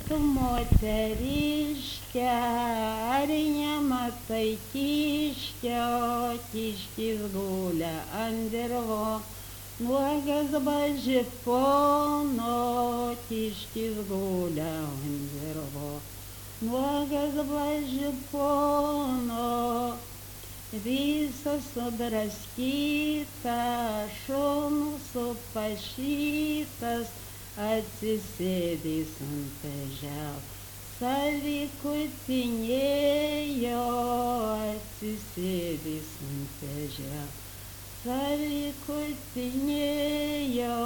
Tu moteriške, ar nematai kiškio, kiškis guli ant dirvo, nuogas bažipono, kiškis guli ant dirvo, nuogas bažipono, visas sudraskytas, šunų supašytas, atsisėdęs ant ežero, savikutinėjo, atsisėdęs ant ežero, savikutinėjo,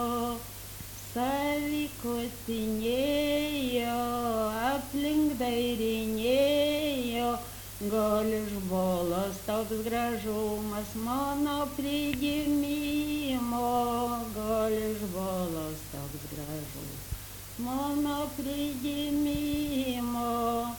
savikutinėjo, aplink dairinėjo, gal iš bolos toks gražumas mano prigimimo, gal iš bolos toks gražumas mano prigimimo.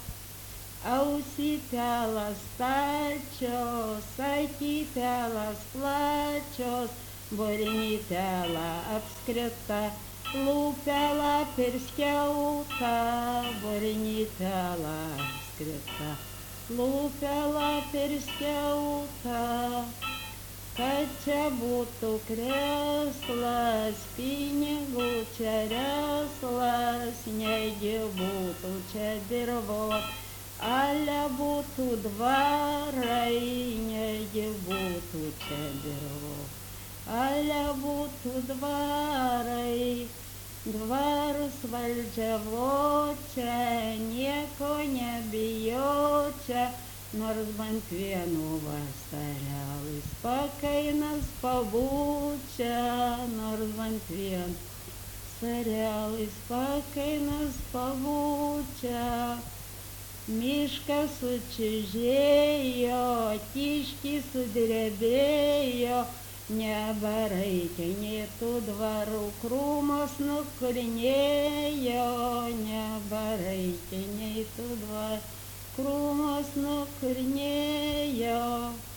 Ausytelas stačios, sakytelas plačios, burnytela apskrita, lūpela pirskiauta, burnytela apskrita, lūpela pirskiauta. Kad čia būtų kreslas, pinigų čia reslas, negi būtų čia dirvos, ale būtų dvarai, negi būtų čia dirvos, ale būtų dvarai. Dvarus valdžiavo čia, nieko nebijo čia, nors bent vienu vasarėlis pakainas pabūčia, nors bent vienu vasarėlis pakainas pabūčia. Miškas sučižėjo, kiškis sudrebėjo, nebereikia nei tų dvarų, krūmos nukurnėjo, nebereikia nei tų dvarų, krūmos nukurnėjo.